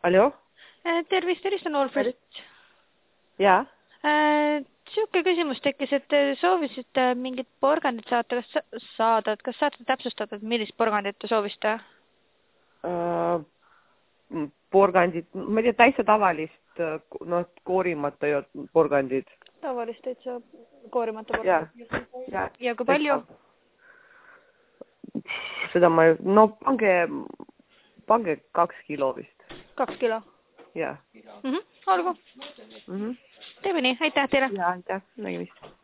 Aljo? Tervist, helistan Olfest. Jaa. Siuke küsimus tekkis, et te soovisite mingit porgandit saada, et kas saate täpsustada, et millist porgandit te soovisite? Porgandit, ma ei tea, täitsa tavalist, koorimata porgandid. Tavalist täitsa koorimata porgandit. Ja kui palju? Seda ma, pange 2 kilo vist. 2 kilo? Jaa. Olgu. Teeme nii, aitäh teile. Jaa, aitäh, nägemist.